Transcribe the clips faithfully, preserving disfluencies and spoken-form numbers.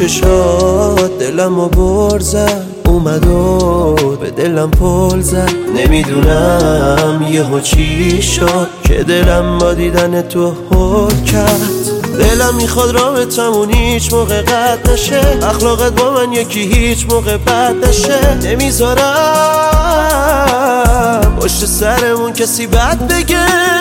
چشات دلمو بر زد، اومد و به دلم پل زد. نمیدونم یهو چی شد که دلم با دیدن تو حل کرد. دلم میخواد رابطمون هیچ موقع قطع نشه، اخلاقت با من یکی هیچ موقع بد نشه. نمیذارم پشت سرمون کسی بد بگه.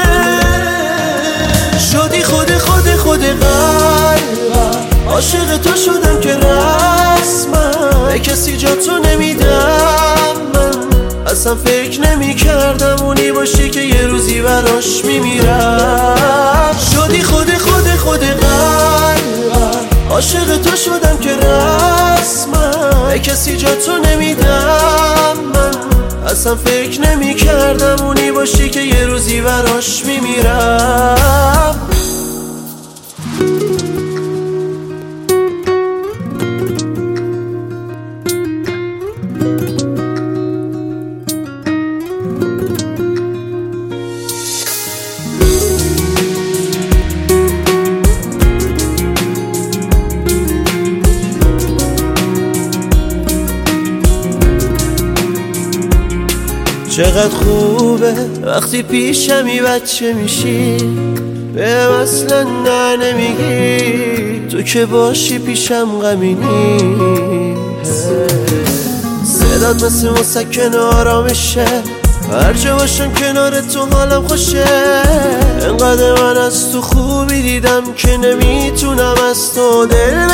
شدی خود خود خود قلبم، عاشق تو شدم که رسمم به کسی جا تو نمیدم. من اصلا فکر نمی کردم اونی باشی که یه روزی براش میمیرم. شدی خود خود خود قلبم، عاشق تو شدم که رسمم به کسی جا تو نمیدم. من اصلا فکر نمی کردم اونی باشی که یه روزی براش میمیرم. چقدر خوبه وقتی پیشمی بچه میشی، بهم اصلا نه نمیگی، تو که باشی پیشم غمی نیست. صدات مثل مسکن آرامشه، هر جا باشم کنار تو حالم خوشه. انقدر من از تو خوبی دیدم که نمیتونم از تو دل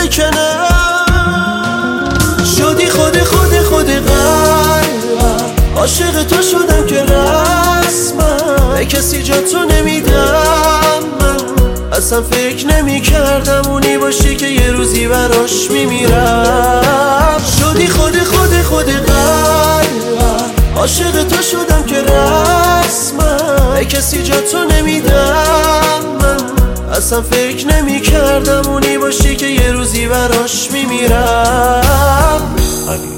بکنم. شدی خود خود خود قلبم، عاشق تو شدم که رسمم به کسی جا تو نمیدم. من اصلا فکر نمی کردم اونی باشی که یه روزی براش میمیرم. شدی خود خود خود قلبم، عاشق تو شدم که رسمم به کسی جا تو نمیدم. من اصلا فکر نمی کردم اونی باشی که یه روزی براش میمیرم.